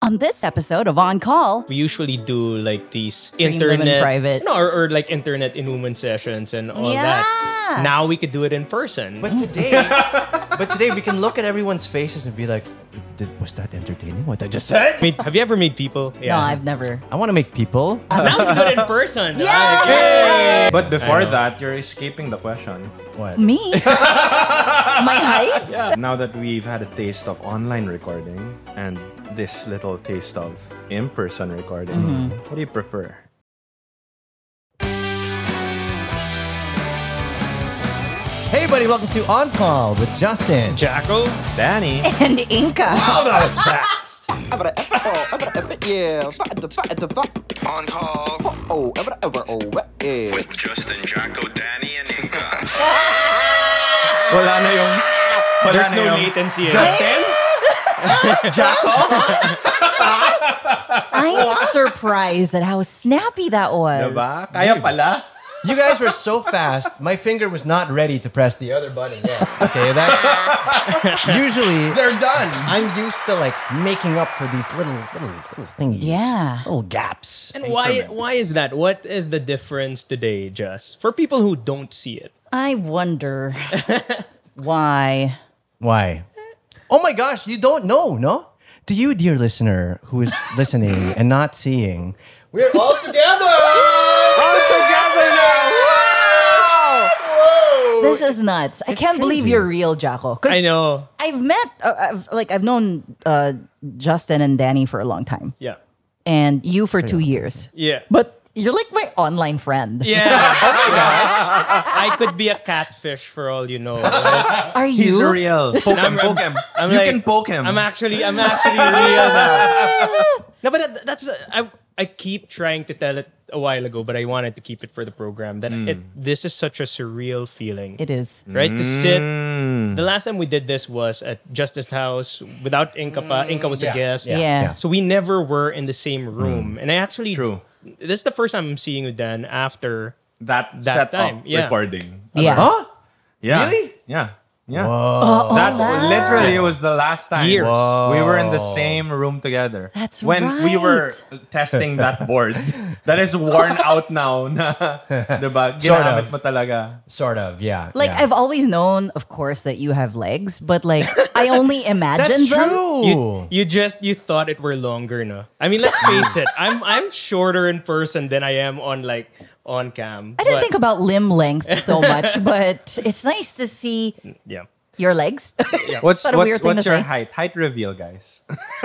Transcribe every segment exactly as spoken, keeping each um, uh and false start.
On this episode of On Call, we usually do like these Stream internet, them in private. no, or, or like internet inuman sessions and all Yeah. that. Now we could do it in person. But today, but today we can look at everyone's faces and be like, "Did, was that entertaining? What I just said?" I mean, have you ever made people? no, I've never. I want to make people. Now we do it in person. Yeah! Right? Yay! But before I know. that, you're escaping the question. What? Me? My height? Now that we've had a taste of online recording and this little taste of in-person recording, what do you prefer? Hey, buddy! Welcome to On Call with Justin. Jacko? Danny? And Inca. Oh, that was fast. Yeah, On call oh, ever, ever, oh, yeah. with Justin, Jacko, Danny, and Inca. Wala na yung... Wala There's na no yung... latency. eh. Justin? Jacko? I'm surprised at how snappy that was. Diba? Kaya pala? You guys were so fast. My finger was not ready to press the other button yet. Okay, that's usually They're done. I'm used to like making up for these little little little thingies. Yeah. Little gaps. And why why is that? What is the difference today, Just? For people who don't see it. I wonder why. Why? Oh my gosh, you don't know, no? To you, dear listener, who is listening and not seeing, we're all together! All together now! Wow! Whoa! This is nuts. I can't believe you're real, Jacko. 'Cause I know. I've met, uh, I've, like, I've known uh, Justin and Danny for a long time, Yeah. and you for two years. Yeah. But you're like my online friend. Yeah. Oh my gosh. I could be a catfish for all you know. Right? Are you? He's real. Poke him, poke him. I'm you like- can poke him. I'm actually I'm actually real now. No, but that, that's I I keep trying to tell it a while ago, but I wanted to keep it for the program. That it this is such a surreal feeling. It is. Right? To sit. The last time we did this was at Justice House without Inca pa. Inca was a guest. Yeah. Yeah. So we never were in the same room. And I actually True. This is the first time I'm seeing you, Dan, after that that setup time, yeah. recording. Yeah. Huh? Yeah. Really? Yeah. Yeah. Oh, That that. literally was the last time Years. we were in the Whoa. same room together. That's when we were right. testing that board that is worn out now. Na, diba? Sort Ginamit of. mo talaga. Sort of, yeah. Like, yeah. I've always known, of course, that you have legs, but like, I only imagine That's them. true. You, you just you thought it were longer, no? I mean, let's face it. I'm I'm shorter in person than I am on like on cam. I didn't but- think about limb length so much, but it's nice to see Yeah. your legs. What's What a weird what's, thing what's to your say. height? Height reveal, guys.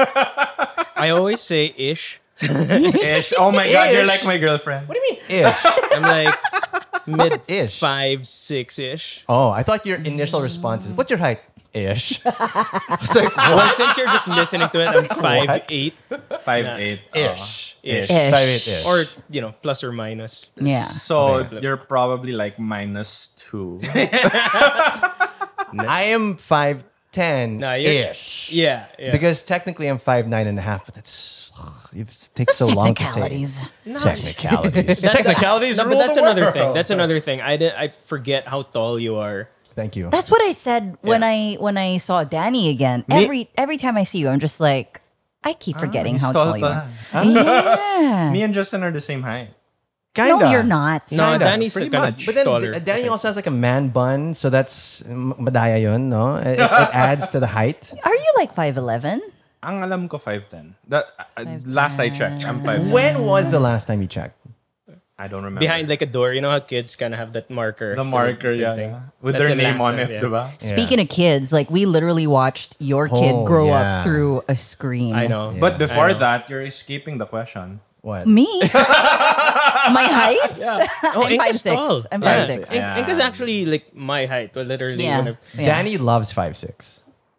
I always say ish. Ish. Oh my God, you're Ish. like my girlfriend. What do you mean ish? I'm like mid ish? five six ish. Oh, I thought your initial response is, what's your height? Ish. It's like, Well, since you're just listening to it, I'm five eight Five Yeah. eight. ish. ish. Ish. Five eight ish. Or you know, plus or minus. Yeah. So Okay. you're probably like minus two. I am five ten Nah, you're- ish. Yeah, yeah. Because technically I'm five nine and a half, but that's ugh, it takes so long to say. Technicalities. Technicalities. That- Technicalities No, but rule that's the another world. thing. That's another thing. I did, I forget how tall you are. Thank you. That's what I said when Yeah. I when I saw Danny again. Every every time I see you, I'm just like, I keep forgetting he's how tall tall you are. pala. Yeah. Me and Justin are the same height. No, Kinda. you're not. No, Kinda, Danny's pretty kind much. of But then taller. D- Danny also has like a man bun, so that's m- madaya yun, no? It, it adds to the height. Are you like five eleven? Ang alam ko five ten. That uh, last I checked, I'm five ten. When was the last time you checked? I don't remember. Behind like a door, you know how kids kind of have that marker. the marker, the yeah, thing. yeah. With That's their the name last on time, it, yeah. diba? Speaking of kids, like we literally watched your kid Oh, grow yeah. up through a screen. I know. But before I know. that, you're escaping the question. What? Me? My height? Oh, I'm Inca's five six. tall. I'm Yeah. five six. In- Yeah. Inca's actually like my height. Well, literally. Yeah. When I, Yeah. Danny loves five six.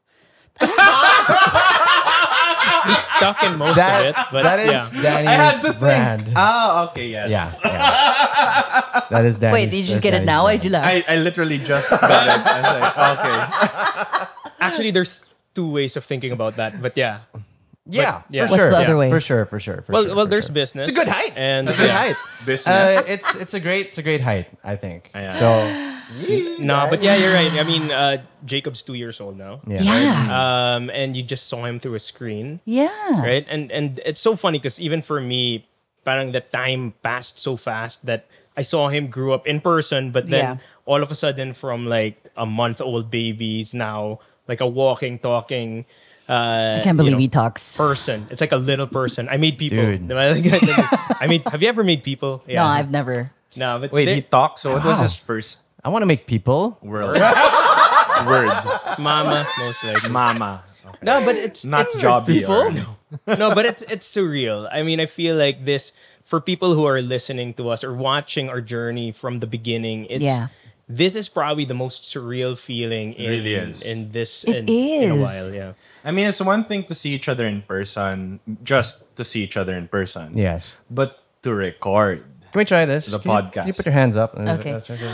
he's stuck in most That, of it. But that is yeah. Danny's I had to brand. think. Ah, okay, yes. Yeah, yeah. That is Danny's. Wait, did you just that's get it Danny's now? brand. Why'd you laugh? I, I literally just got it. I was like, okay. Actually, there's two ways of thinking about that. But yeah. Yeah, yeah. for What's sure. the other yeah, way? For sure, for sure. For Well, sure, well, for there's sure. business. It's a good height. And It's a good yeah. height. Business. Uh, it's it's a great it's a great height, I think. Yeah. So No, but yeah, you're right. I mean, uh, Jacob's two years old now. Yeah. Yeah. Um, and you just saw him through a screen, Yeah. right? And and it's so funny because even for me, parang the time passed so fast that I saw him grew up in person, but then Yeah. all of a sudden, from like a month old babies now like a walking, talking. Uh, I can't believe you know, he talks. person. It's like a little person. I made people. Dude. I mean, have you ever made people? No, I've never. No, but Wait, they- he talks. So what was Wow. his first I want to make people. word? word. Mama, most likely. Mama. No, but it's Not it's Jobby. people? or- no, but it's it's surreal. I mean, I feel like this for people who are listening to us or watching our journey from the beginning. It's Yeah. this is probably the most surreal feeling in Really is. in this It in, in a is. while. Yeah. I mean, it's one thing to see each other in person, just to see each other in person. Yes. But to record. Can we try this? The Can you- podcast. Can you put your hands up? Okay.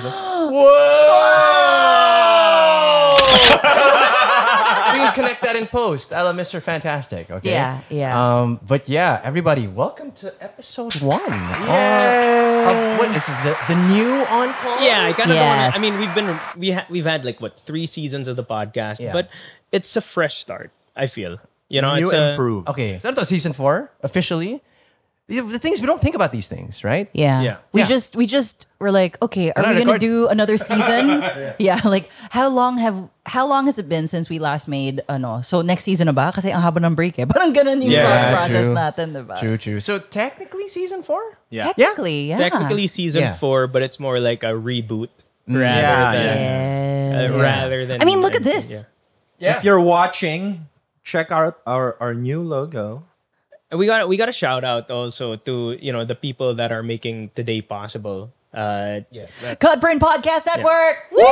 We can connect that in post. I love Mister Fantastic. Okay. Yeah, yeah. Um, but yeah, everybody, welcome to episode one. Yeah. Of, what is this, the the new on call? Yeah, I kind of don't Yes. wanna, I mean, we've been we ha- we've had like what three seasons of the podcast, Yeah. but it's a fresh start. I feel you know You it's a, improve. Okay. So that's season four officially. The, the things we don't think about these things, right? Yeah. Yeah. We Yeah. just we just were like, okay, are Can I we gonna record? do another season? yeah. Like how long have how long has it been since we last made ano? So next season na ba? Kasi ang haba ng break eh. Parang ganun yung Yeah, thought process true. natin, diba? True, true. So technically season four? Yeah. Technically, yeah. technically season Yeah. four, but it's more like a reboot rather Yeah, than Yes. uh, rather than. I mean, look at this. Yeah. If you're watching, check out our, our new logo. And we got we got a shout out also to you know the people that are making today possible. Uh, yeah. Cutprint Podcast Network. Woo!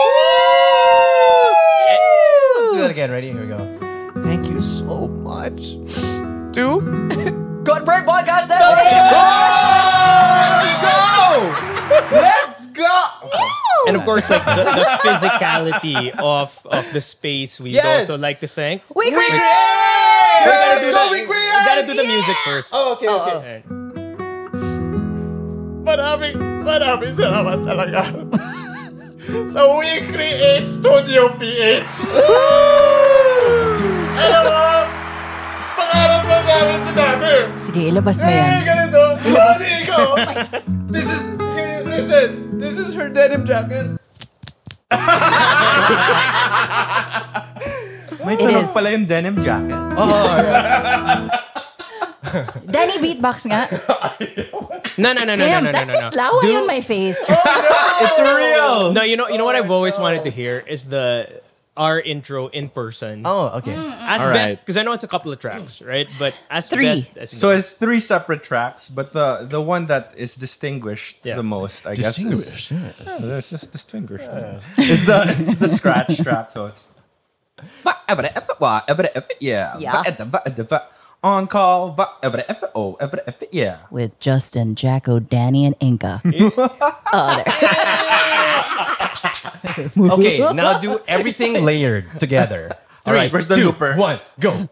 Let's do that again. Ready? Here we go. Thank you so much to Cutprint Podcast Network. Let's go! And of course, like the, the physicality of of the space, we Yes. also like to thank. We We create. We gotta do Let's go, the- we we gotta do the create! music first. Oh, okay, okay. Alright. Maraming, maraming salamat talaga. Sa We Create Studio P H. Alam mo, pangarap pa namin ito dati. Sige, ilabas mo Eh, yan. ganito. Kasi ikaw. This is, here, listen, this is her denim jacket. May It tunog is. pala yung denim jacket. Danny beatbox nga. No, no, no, no, Damn, no, no, no, that's no, no. just laway on my face. It's real. No, you know, you know what I've always wanted to hear is the our intro in person. Oh, okay. as All best right. because I know it's a couple of tracks, right? But as Three. best as So it's three separate tracks, but the the one that is distinguished Yeah. the most, I guess, Distinguished. is yeah, it's just distinguished. Is the is the scratch track? So it's yeah, Yeah. on call, oh, yeah. With Justin, Jacko, Danny, and Inca. oh, there. Okay, now do everything layered together. All right, where's the two, looper? One, go.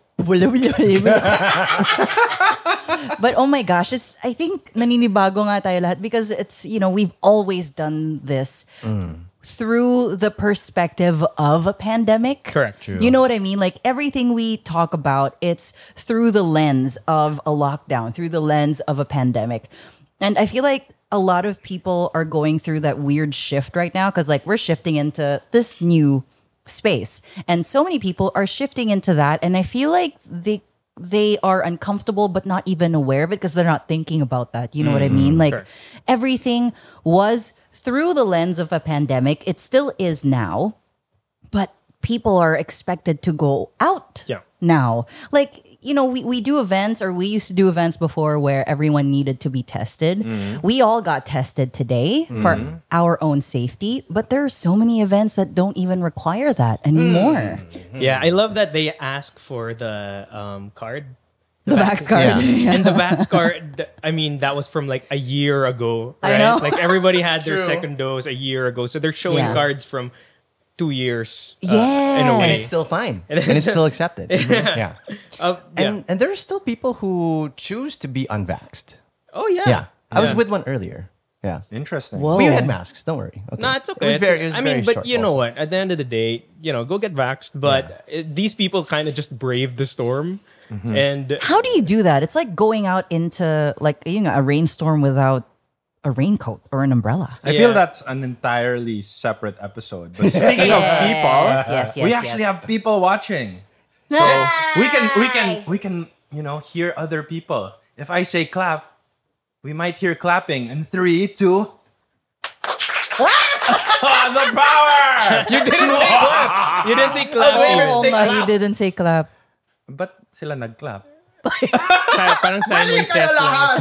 But oh my gosh, it's I think naninibago nga tayo lahat because it's, you know, we've always done this through the perspective of a pandemic. Correct. True. You know what I mean? Like everything we talk about, it's through the lens of a lockdown, through the lens of a pandemic. And I feel like a lot of people are going through that weird shift right now because like we're shifting into this new space. And so many people are shifting into that. And I feel like they they are uncomfortable but not even aware of it because they're not thinking about that. You know what I mean? Like Sure. everything was through the lens of a pandemic. It still is now. But people are expected to go out Yeah. now. Like, you know, we, we do events or we used to do events before where everyone needed to be tested. We all got tested today for our own safety, but there are so many events that don't even require that anymore. Yeah, I love that they ask for the um, card. The vax card. And the Vax card, th- I mean, that was from like a year ago, I right? know. Like everybody had their True. second dose a year ago. So they're showing Yeah. cards from two years. uh, Yes. in a And way. it's still fine. And it's still accepted. Yeah. Uh, yeah. And and there are still people who choose to be unvaxxed. oh, yeah. Yeah. I was Yeah. with one earlier. Yeah. Interesting. Whoa. We had masks. Don't worry. Okay. No, it's okay. It was It's- very, it was I mean, very but short you know also. what? At the end of the day, you know, go get vaxxed. But it, these people kind of just braved the storm, Mm-hmm. and How do you do that? It's like going out into like you know a rainstorm without a raincoat or an umbrella. I Yeah. feel that's an entirely separate episode. But speaking of people, Yes, yes, yes, we actually yes. have people watching. So we can we can we can, you know, hear other people. If I say clap, we might hear clapping in three, two. Oh, the power! You didn't say clap. you didn't say clap. waiting for you to Oh say my, clap. you didn't say clap. But sila nagclap. Sa- Parang Simon Says lang.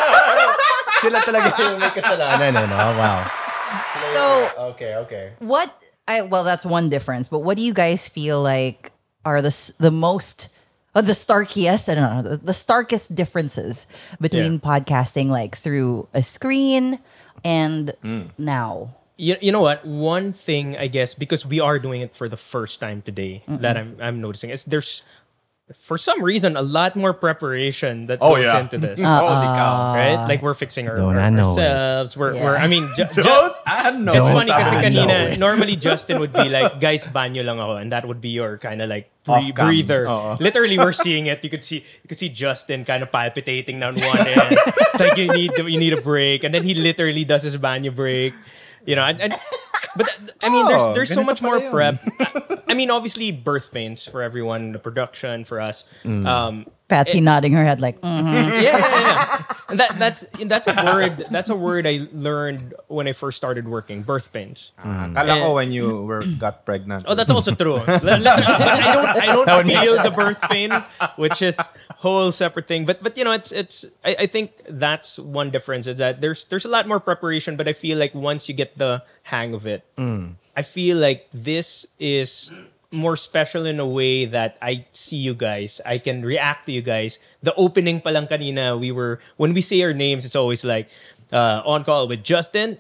Sila talaga yung may kasalanan. No, no. Wow. So Okay, okay. what? I well, that's one difference. But what do you guys feel like are the s- the most? Uh, the starkiest, I don't know, the, the starkest differences between Yeah. podcasting, like through a screen and Hmm. now. You, you know what? One thing, I guess, because we are doing it for the first time today, that I'm I'm noticing is there's, for some reason, a lot more preparation that Oh, goes yeah. into this. Holy cow. Right? Like we're fixing our, Don't our I know it. ourselves. We're, Yeah. we're, I mean, ju- ju- Don't I know. it's Don't funny kasi I kanina, know it. normally Justin would be like, guys, banyo lang ako. And that would be your kind of like bre- Off-cam. breather. Oo. Literally, we're seeing it. You could see you could see Justin kind of palpitating down one end. It's like you need you need a break. And then he literally does his banyo break. You know, and, and but I mean, there's Oh, there's so ganito much more pala yun. prep. I mean, obviously, birth pains for everyone, the production for us. Um, Patsy nodding her head like, mhm. yeah, yeah, yeah. And that that's that's a word. That's a word I learned when I first started working. Birth pains. Ah, Kala ko when you were got pregnant. Oh, that's also true. But I don't I don't feel the birth pain, which is whole separate thing. But but you know, it's it's I, I think that's one difference is that there's there's a lot more preparation, but I feel like once you get the hang of it, I feel like this is more special in a way that I see you guys. I can react to you guys. The opening pa lang kanina, we were when we say our names, it's always like uh, on call with Justin,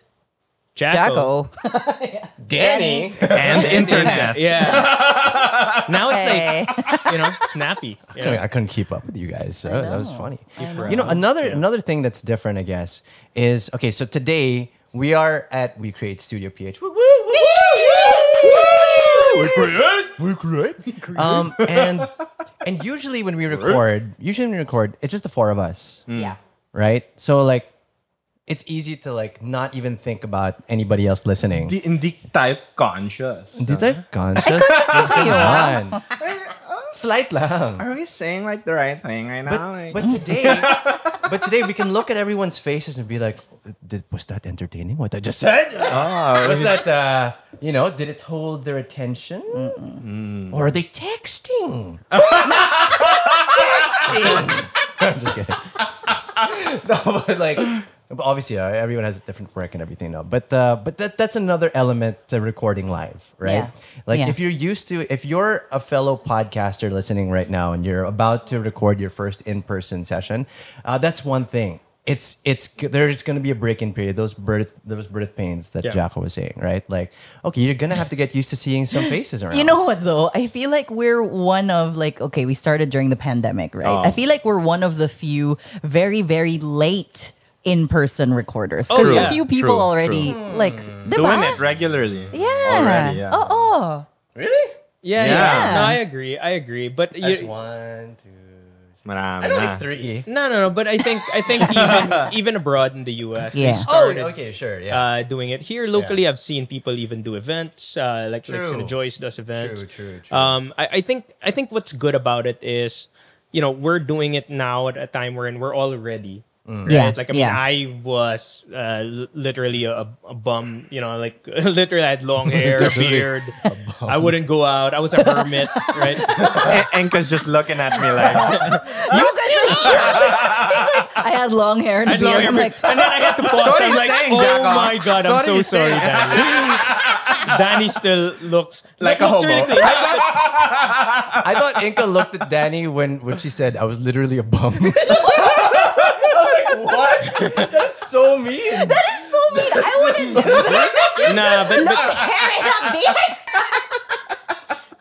Jacko, Jacko. Danny. and internet. Yeah. Now it's Hey. like, you know, snappy. you know? I couldn't keep up with you guys. So that was funny. know. You know, another another thing that's different, I guess, is okay. So today we are at We Create Studio P H. Woo, woo, woo, woo, woo. We create. We create. Um, and and usually when we record, usually when we record, it's just the four of us, Yeah. right? So like, it's easy to like not even think about anybody else listening. Hindi, hindi tayo conscious. Hindi tayo conscious. Come on. Slight lang. Are we saying like the right thing right now? Like- But today, but today we can look at everyone's faces and be like, did, was that entertaining? What I just said? oh, Was that, uh, you know, did it hold their attention? Or are they texting? texting. I'm just kidding. No, but like, but obviously, uh, everyone has a different work and everything now. But uh, but that that's another element to recording live, right? Yeah. Like Yeah. if you're used to, if you're a fellow podcaster listening right now and you're about to record your first in-person session, uh, that's one thing. It's it's there's going to be a break-in period. Those birth those birth pains that Yeah. Jacko was saying, right? Like, okay, you're gonna have to get used to seeing some faces around. You know what though? I feel like we're one of like okay, we started during the pandemic, right? Oh. I feel like we're one of the few very very late in-person recorders because Oh, a yeah. few people True, already like doing diba? it regularly. Yeah. Already, yeah. Oh, oh. really? Yeah, Yeah. yeah. No, I agree. I agree. But That's you, one, two. Marami I know na. like three. no, no, no. But I think I think even even abroad in the U S, Yeah. they Oh, started okay, sure, yeah. uh, doing it. Here locally, I've seen people even do events. Uh, like like True. Sina Joyce does events. True, true, true. Um, I, I think I think what's good about it is, you know, we're doing it now at a time wherein we're all ready. Right? Yeah, Like I mean, yeah. I was uh, l- literally a, a bum. You know, like literally I had long hair, a beard. I wouldn't go out. I was a hermit, right? And Enka's just looking at me like, You guys are- He's like, I had long hair and I a had long beard. hair, I'm like, and then I had to pause. Sorry I'm like, saying, oh Jacko. my god, I'm Sorry so sorry, saying. Danny. Danny still looks Like looks a homo. really clean. I thought Inka looked at Danny when, when she said I was literally a bum. I was like, what? That is so mean. that is so mean. I wouldn't do that. Nah, but, Look, but hair and a beard.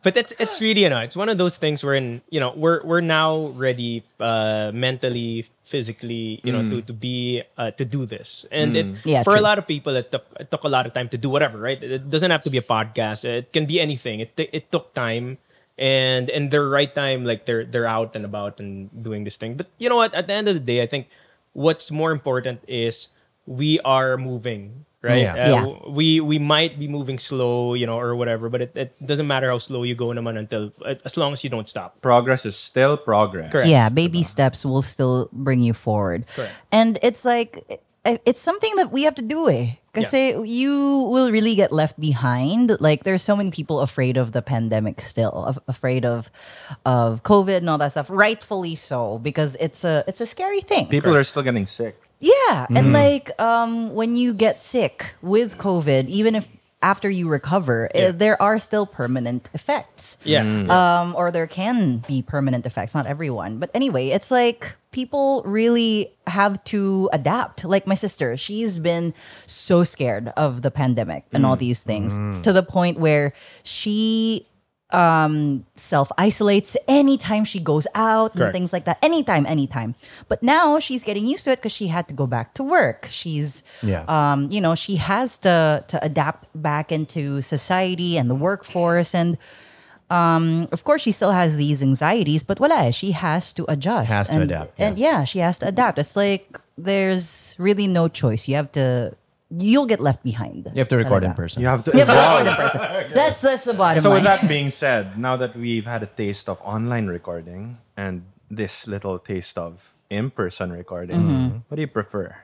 but it's it's really, you know, it's one of those things wherein, you know, we're we're now ready uh, mentally, physically, you know, to to be uh, to do this. And it Yeah, for true. a lot of people, it took it took a lot of time to do whatever, right? It doesn't have to be a podcast. It can be anything. It t- it took time. And in the right time, like they're they're out and about and doing this thing. But you know what? At the end of the day, I think what's more important is we are moving, right? Yeah. Uh, Yeah. We we might be moving slow, you know, or whatever, but it, it doesn't matter how slow you go naman until as long as you don't stop. Progress is still progress. Correct. Yeah, baby steps will still bring you forward. Correct. And it's like it- it's something that we have to do eh. Kasi you will really get left behind. Like there's so many people afraid of the pandemic still, of, afraid of of COVID and all that stuff. Rightfully so, because it's a it's a scary thing. People are still getting sick. Yeah, and like um, when you get sick with COVID, even if after you recover, eh, there are still permanent effects. Yeah. Um, or there can be permanent effects. Not everyone, but anyway, it's like people really have to adapt. Like my sister, she's been so scared of the pandemic and all these things to the point where she um self-isolates anytime she goes out and Correct. things like that, anytime anytime. But now she's getting used to it because she had to go back to work. She's Yeah. um you know, she has to to adapt back into society and the workforce. And um of course she still has these anxieties, but wala, she has to adjust. Has to and, adapt, and yeah, she has to adapt. It's like there's really no choice. You have to you'll get left behind. You have to record in Talaga. person. You have to You have to evolve. record in person. That's that's the bottom So line. with that being said, now that we've had a taste of online recording and this little taste of in-person recording, Mm-hmm. what do you prefer?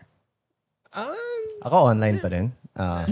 Ako online pa rin. Uh,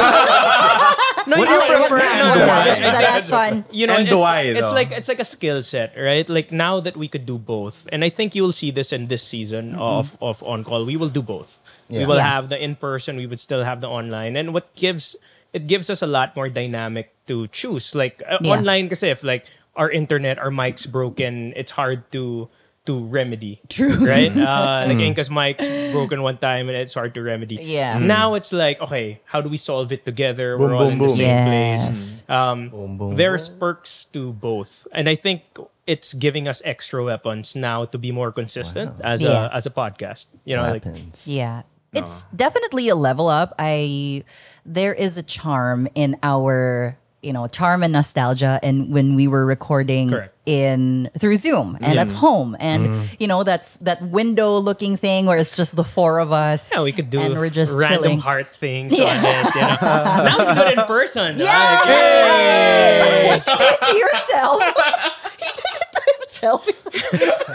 No, What do you prefer and yeah, why? this is the last one. you know, And it's, why, it's though? like it's like a skill set, right? Like now that we could do both, and I think you will see this in this season of of On Call. We will do both. We Yeah. will Yeah. have the in person. We would still have the online, and what gives it gives us a lot more dynamic to choose. Like uh, Yeah. online, because if like our internet, our mic's broken, it's hard to to remedy. True. Right? Uh, like Inka's mic's broken one time and it's hard to remedy. Yeah. Now it's like, okay, how do we solve it together? Boom, We're all boom, in the boom. same Yes. place. Um, Boom, boom, there's perks to both, and I think it's giving us extra weapons now to be more consistent as Yeah. a as a podcast. You know, like weapons. Yeah. It's definitely a level up. I there is a charm in our, you know, charm and nostalgia and when we were recording Correct. in through Zoom and at home and you know that that window looking thing where it's just the four of us. yeah, we could do and we're just random chilling. heart things Yeah. on it. You know? Now we do it in person. Yeah. Like, yay! What you did it to yourself? He did it to himself. He's like,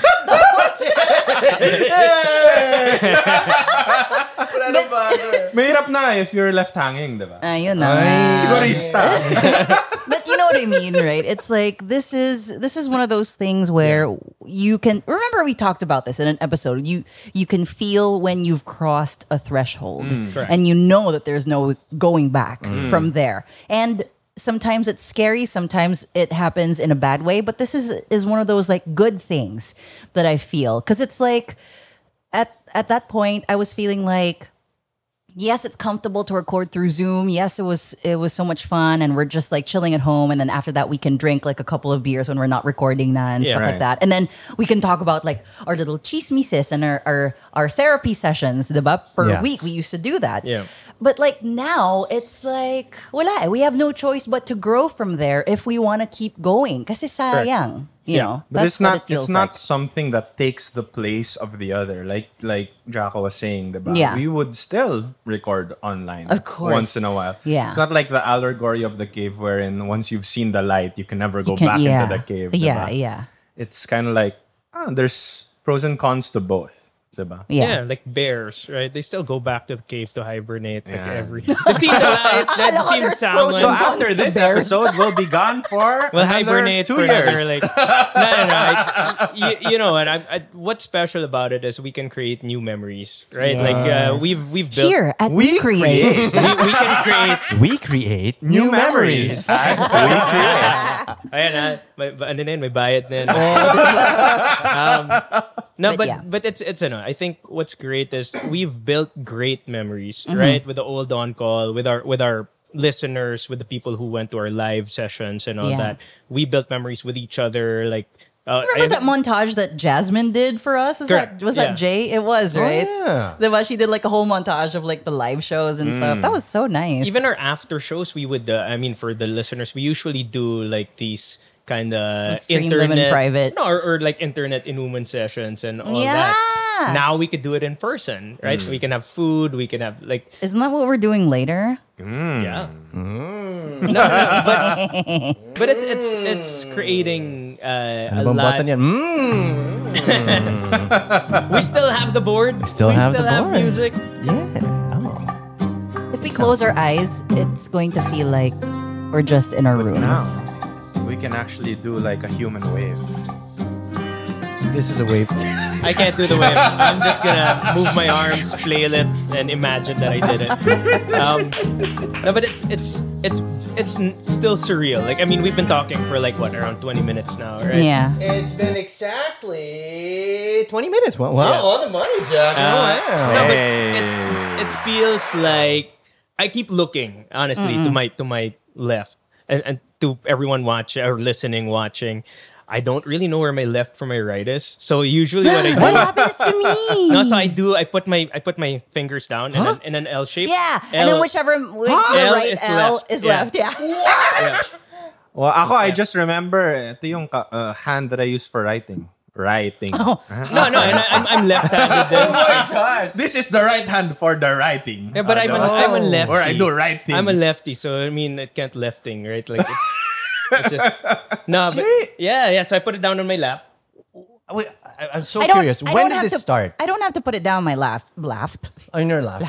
Mahirap na if you're left hanging, diba? ayun na. Siguro yung stop. But you know what I mean, right? It's like this is this is one of those things where you can remember we talked about this in an episode. You you can feel when you've crossed a threshold correct. and you know that there's no going back from there. And sometimes it's scary, sometimes it happens in a bad way, but this is is one of those like good things that I feel cuz it's like at at that point I was feeling like yes, it's comfortable to record through Zoom. Yes, it was it was so much fun and we're just like chilling at home and then after that we can drink like a couple of beers when we're not recording na and Yeah, stuff like right. that. And then we can talk about like our little chismises and our our, our therapy sessions, diba? Per Yeah. week we used to do that. Yeah. But like now it's like wala, we have no choice but to grow from there if we want to keep going. Kasi sayang, you Yeah. know. But that's it's not what it feels it's not like. something that takes the place of the other. Like like Jaco was saying, diba? Yeah. We would still record online Of course. once in a while. Yeah. It's not like the allegory of the cave wherein once you've seen the light, you can never go Can- back yeah. into the cave. Yeah, diba? yeah. It's kind of like ah, there's pros and cons to both. Diba? Yeah. Yeah, like bears, right? They still go back to the cave to hibernate like Yeah. every to see the light. That Akala ko seems there's sound pros like So and cons. after to this bears. episode, we'll be gone for We'll another hibernate two for years. another like no no no. I, you, you know what? I, I, what's special about it is we can create new memories, right? Like uh, Yes. we've we've built Here at We We Create. we, we can create. We create New memories. we create. Ayan ah, may, ba- ano na yun, may bayad na yun. um, no, But but yeah. but it's it's ano. I think what's great is we've built great memories, Mm-hmm. right? With the old on call, with our with our listeners, with the people who went to our live sessions and all Yeah. that. We built memories with each other. Like, uh, Remember I- that montage that Jasmine did for us? Was Correct. that was Yeah. that Jay? It was, right? yeah. Diba? She did like a whole montage of like the live shows and stuff. That was so nice. Even our after shows, we would. Uh, I mean, for the listeners, we usually do like these kind of Stream them in internet, private. no, or, or like internet inuman sessions and all Yeah. that. Now we could do it in person, right? We can have food. We can have like Isn't that what we're doing later? yeah. No, no, but but it's it's it's creating uh, a Ano bang lot. button yan? Mm. We still have the board. still we have still the have board. music. Yeah. Oh. If we close our eyes, it's going to feel like we're just in our rooms. Now, we can actually do like a human wave. This is a wave. I can't do the wave. I'm just gonna move my arms, flail it, and imagine that I did it. Um, no, but it's it's it's it's n- still surreal. Like I mean, we've been talking for like what around twenty minutes now, right? Yeah. It's been exactly twenty minutes. Wow, wow. Yeah. On the money, Jack. Uh, wow. no, but Hey. it, it feels like I keep looking honestly to my to my left and, and to everyone watching or listening, watching. I don't really know where my left from my right is. So usually what I do, What happens to me? no, so I do. I put my I put my fingers down in, an, in an L shape. Yeah, and then L- whichever which the L right is L left. is Yeah. left. Yeah. Yeah. Well, ako, I just remember, ito yung ka- uh, hand that I use for writing. Writing. No, no, and I, I'm I'm left-handed. Then. God. This is the right hand for the writing. Yeah, but I'm a, I'm a lefty. Or I do right things. I'm a lefty, so I mean, it can't lefting, right? Like it's, it's just no, but Seri- yeah, yeah. So I put it down on my lap. Wait, I, I'm so I don't, curious. I When don't did have this to, start? I don't have to put it down my lap. Left. On your lap.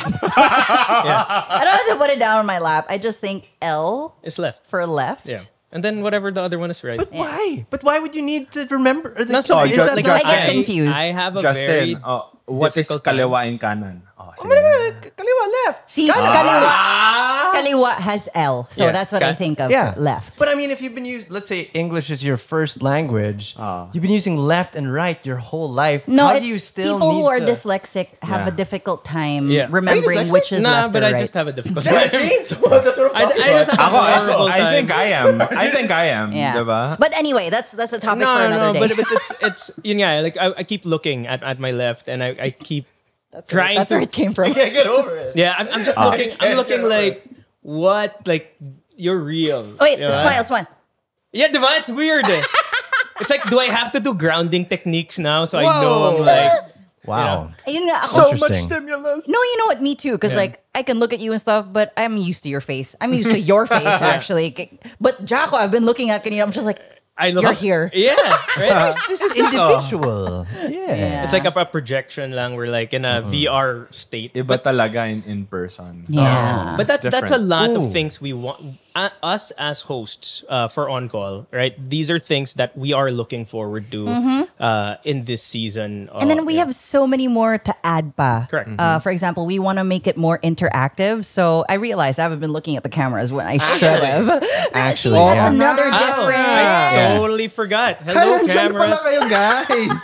I don't have to put it down on my lap. I just think L It's left. for left. Yeah, and then whatever the other one is right. But why? But why would you need to remember? No, so is ju- that like, the- I get I- confused. I have a very Justin, uh, what is difficult time. kaliwa and kanan? Oh, sige. Kaliwa left. See, kaliwa, kaliwa has L, so Yeah, that's what I ka- think of. Yeah, Left. But I mean, if you've been using, let's say English is your first language, Ah. you've been using left and right your whole life. No, How it's do you still people need who are to... dyslexic have a Yeah. difficult time Yeah. remembering Are you dyslexic? which is nah, left but or I right. just have a difficult Yeah, time. see? So that's what I'm I, talking I just about. have a Ako, horrible ako, I time. think I am. I think I am. Yeah. Diba? But anyway, that's that's a topic no, for another no, day. but, but it's it's yun nga, like I, I keep looking at, at my left and I, I keep that's trying where, that's to where it came from. I can't get over it. yeah I'm, I'm just looking I'm looking like what like you're real. Wait, Diba? smile, smile. Yeah, diba? It's weird. Eh. It's like, do I have to do grounding techniques now so I know I'm like Wow. Ayun nga, ako, So much stimulus. no, you know what? Me too. Because Yeah. like I can look at you and stuff, but I'm used to your face. I'm used to your face actually. But Jaco, I've been looking at kanina. I'm just like, I look you're here. Yeah, right. This is individual. Yeah. It's like a, a projection lang. We're like in a V R state. Iba talaga in, in person. Yeah. But that's It's that's a different. lot Ooh. of things we want. Uh, us as hosts uh, for On Call, right? These are things that we are looking forward to uh, in this season. And then we have so many more to add pa. Correct. Uh, for example, we want to make it more interactive. So I realized I haven't been looking at the cameras when I should have. Actually, See, that's yeah. another Oh, different. I Yeah. totally forgot. Hello, Nandyan pala cameras. kayo, guys.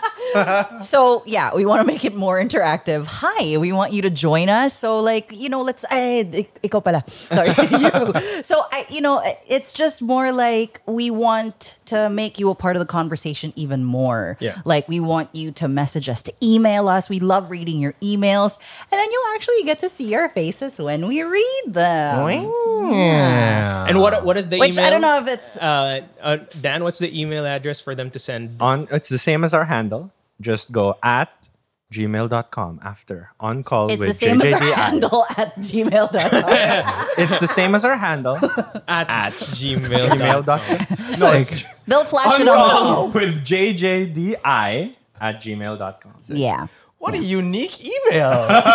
So yeah, we want to make it more interactive. Hi, we want you to join us. So like, you know, let's ay, ik- ikaw pala. Sorry. you. So I you know, it's just more like we want to make you a part of the conversation even more. Yeah. Like we want you to message us, to email us. We love reading your emails. And then you'll actually get to see our faces when we read them. Yeah. And what what is the Which email? I don't know if it's Uh, uh, Dan, what's the email address for them to send? On It's the same as our handle. Just go at gmail dot com after on call it's with the same as our J J D I. handle at gmail dot com. It's the same as our handle. At, At gmail. gmail dot com. No, it's They'll flash on it on the call with J J D I at gmail dot com. Yeah. What a unique email.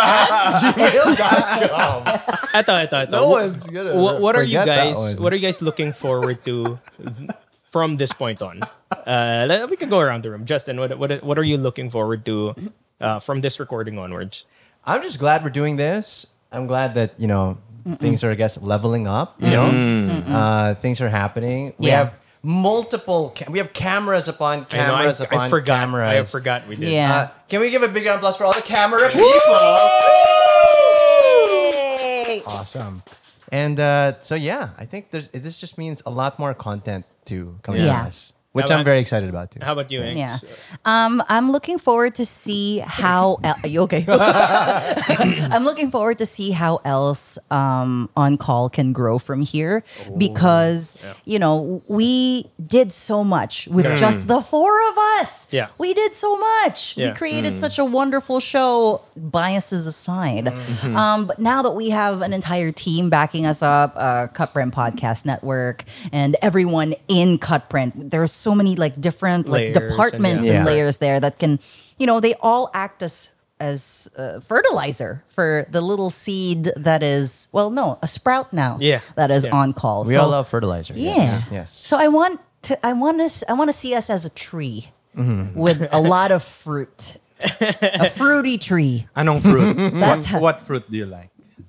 gmail dot com. Eto, eto, eto. No one's gonna What, what are you forget that guys? one. What are you guys looking forward to th- from this point on? Uh, let- we can go around the room. Justin, what what what are you looking forward to uh, from this recording onwards? I'm just glad we're doing this. I'm glad that, you know, things are, I guess, leveling up, you know? Uh, things are happening. We Yeah. have multiple, ca- we have cameras upon I know, I, cameras I upon forgot. cameras. I forgot we did. Yeah. Uh, can we give a big round of applause for all the camera people? Yay! Awesome. And uh, so, yeah, I think there's, this just means a lot more content to come Yeah. from us, which How I'm about- very excited about too. How about you, Anx? Yeah. Um, I'm looking forward to see how. El- Are you okay? I'm looking forward to see how else um, On Call can grow from here because you know we did so much with just the four of us. Yeah. we did so much. We Yeah. created such a wonderful show. Biases aside, um, but now that we have an entire team backing us up, uh, Cutprint Podcast Network, and everyone in Cutprint, there's so many like different like Layers and departments yeah. and Yeah. layers there that can, you know, they all act as as uh, fertilizer for the little seed that is, well, no, a sprout now. Yeah. that is Yeah. On Call. We So- all love fertilizer. yeah. Yes. yes. So I want to, I want to, I want to see us as a tree with a lot of fruit, a fruity tree, Anong fruit? That's what, how- what fruit do you like?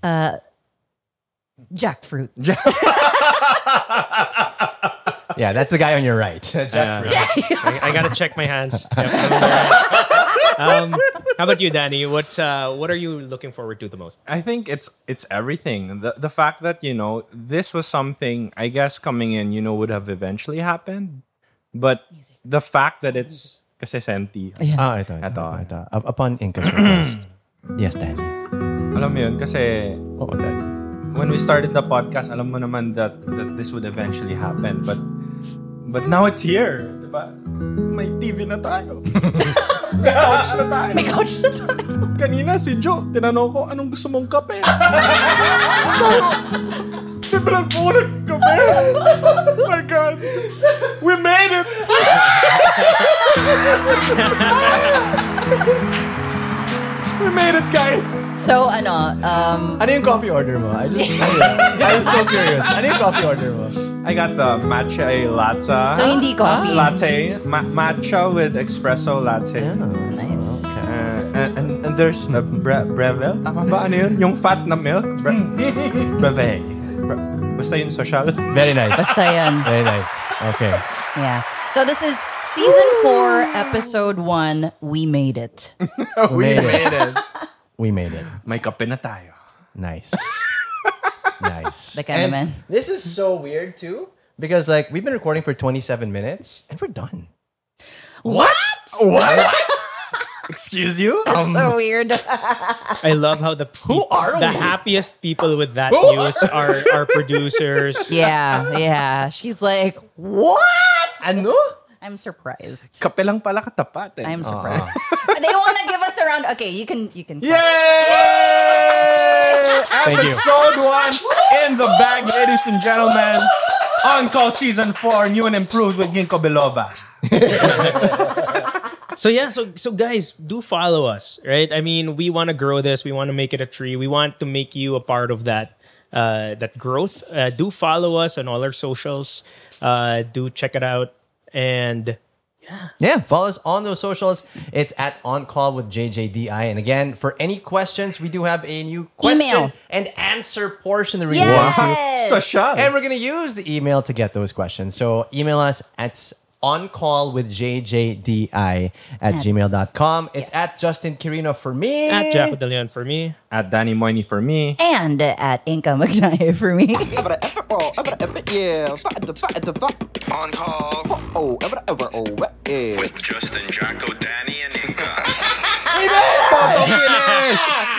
jackfruit. Yeah, that's the guy on your right. Jackfruit. I, I gotta check my hands. Yep. um, how about you, Danny? What's uh, what are you looking forward to the most? I think it's it's everything. The the fact that, you know, this was something I guess coming in, you know, would have eventually happened. But the fact that it's kasi senti. Ah, ito, ito, Ito. ito, ito. Up- Upon Inca's request. Yes, Danny. Alam mo yun kasi Oo, Danny. when we started the podcast, alam mo naman that that this would eventually happen. But but now it's here. Diba? May T V na tayo. May couch na tayo. May couch na tayo. Kanina si Joe, tinanong ko, anong gusto mong kape? Biblan po ng kape. Oh my God. We made it. We made it, guys. So ano, um, Ano yung coffee order mo? I just, I'm so curious. Ano yung coffee order mo? I got the matcha latte. so hindi coffee. Latte. Ma- matcha with espresso latte. Nice. Uh, and, and, and there's a bre- Breville. Tama ba? Ano yun? Yung fat na milk? Bre- Breve. Bre- Basta yun social. Very nice. Basta yan. Very nice. Okay. Yeah. So this is season four, episode one. We made it. We made it. made it. We made it. May kape na tayo. Nice. Nice. The kind of And man. This is so weird too because like we've been recording for twenty-seven minutes and we're done. What? What? Excuse you? That's so weird. I love how the Who are the we? happiest people with that Who news are our producers. yeah, yeah. She's like, what? Ano? I'm surprised. Kape lang pala katapat eh. I'm surprised. They want to give us a round. Okay, you can, you can. Yay! Thank you. Episode one in the bag, ladies and gentlemen. On Call Season four, new and improved with Ginkgo biloba. So yeah, so so guys, do follow us, right? I mean, we want to grow this. We want to make it a tree. We want to make you a part of that uh, that growth. Uh, do follow us on all our socials. Uh, do check it out. And Yeah, follow us on those socials. It's at On Call with J J D I. And again, for any questions, we do have a new question Email. and answer portion that we're going to Yes. Social. And we're going to use the email to get those questions. So email us at On Call with J J D I at gmail dot com. It's Yes. at Justin Quirino for me. at Jaco De Leon for me. At Danny Moyni for me. And at Inka Magnaye for me. Ever, ever, oh, ever, ever, yeah. Fa- the fa- the fa- On call Oh, ever, ever, oh, yeah. with Justin, Jacko, Danny, and Inka. Photo finish!